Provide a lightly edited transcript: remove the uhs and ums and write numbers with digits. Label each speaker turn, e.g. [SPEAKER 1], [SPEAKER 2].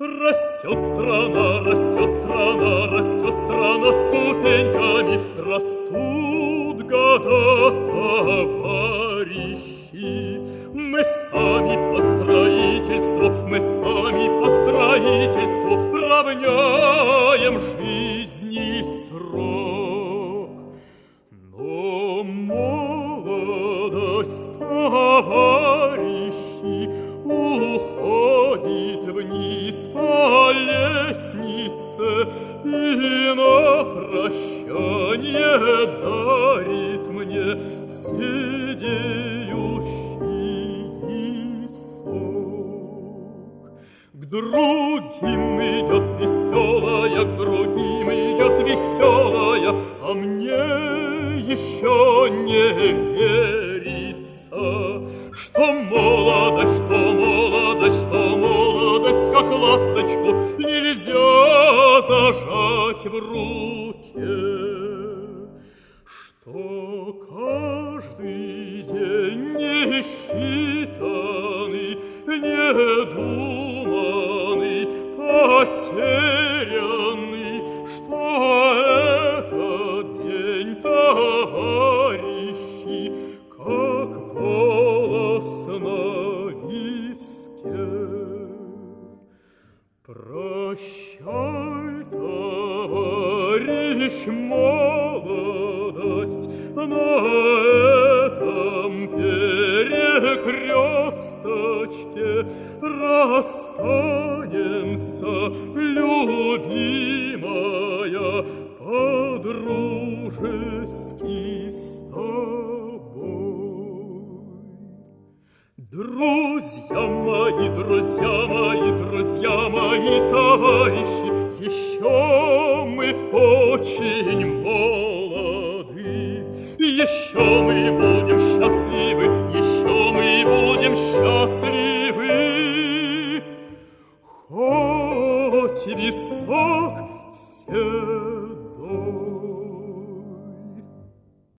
[SPEAKER 1] Растет страна, растет страна, растет страна ступеньками, растут года, товарищи. Мы сами по строительству, мы сами по строительству равняем жизни срок. Но молодость, товарищи, уходит вниз по лестнице и на прощание дарит мне сидеющий сок. К другим идет веселая, к другим идет веселая, а мне еще не верится, что молодость, что молодость, что молодость, как ласточку, нельзя зажать в руке, что каждый день несчитанный, недуманный, потерянный, что этот день, товарищи, как волос на виске. Прощай, товарищ, молодость, на этом перекресточке расстанемся, любимая, по-дружески с тобой. Друзья мои, друзья мои, друзья мои, товарищи, еще мы очень молоды, еще мы будем счастливы, еще мы будем счастливы, хоть висок седой.